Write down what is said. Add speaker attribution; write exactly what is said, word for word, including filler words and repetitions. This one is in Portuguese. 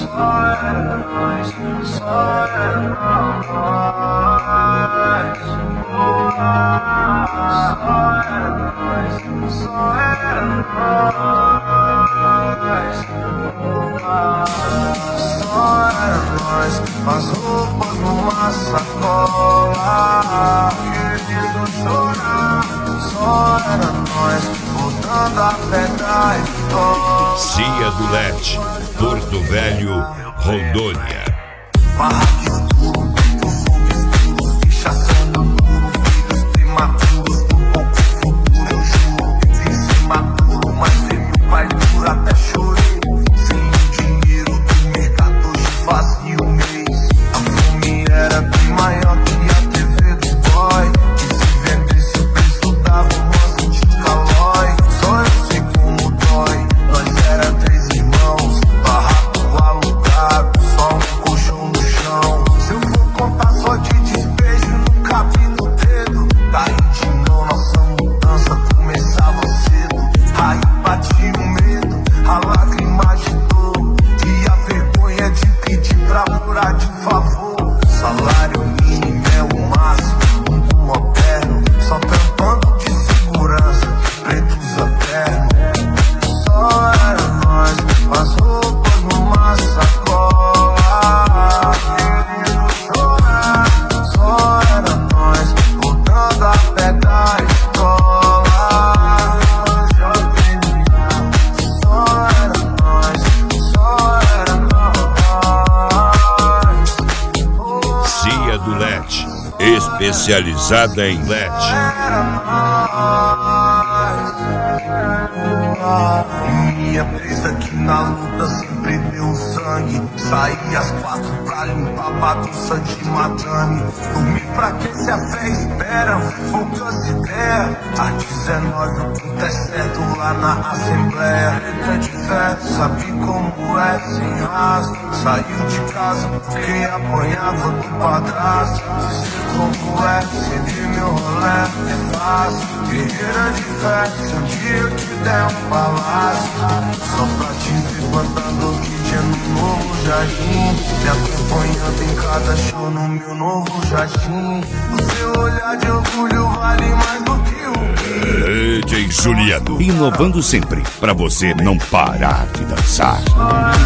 Speaker 1: As roupas numa sacola, querendo chorar. Só era nós, voltando a pegar e escola.
Speaker 2: Cia do Leste, Porto Velho, Rondônia.
Speaker 1: Barraque escuro, os obscuros, pichaçando duro, filhos prematuros, do pouco futuro eu juro. Sem ser maduro, mas teve o pai duro, até chorei. Sem o dinheiro do mercado, hoje fazia o mês. A fome era bem maior que a T V dos boy, que se vendesse o preço dava um monte de calói. Só eu sei como dói, nós era três irmãos, barraco alugado, só um colchão no chão. Se eu for contar só de despejo, não cabe no dedo. Daí de não, nossa mudança começava cedo. Aí batia o medo, a lágrima de dor e a vergonha de pedir pra morar de favor. Salário mínimo é o máximo, mundo moderno, só tampando de segurança, pretos eternos. Só era nós, as roupas numa sacola, querendo chorar. Só era nós, voltando a pegar a escola. Só era nós, só era nós.
Speaker 2: Cia do Leste, especializada em L E D.
Speaker 1: Era nós. E minha presa que na luta sempre deu sangue. Saí às quatro pra limpar bagunça de madame. Dormi pra quem se a fé espera, poucas ideias. Às dezenove o culto é certo lá na Assembleia. Letra de fé, sabe como é sem rastro. Saiu de casa porque apanhava do padrasto. Dizer como é, sem ver meu rolê é fácil. Guerreira de fé, se um dia eu te der um palácio, só pra te ver plantando orquídea no novo jardim, me acompanhando em cada show no meu novo jardim. O seu olhar de orgulho vale mais do que o
Speaker 2: D J Juliano, inovando sempre pra você não parar de dançar.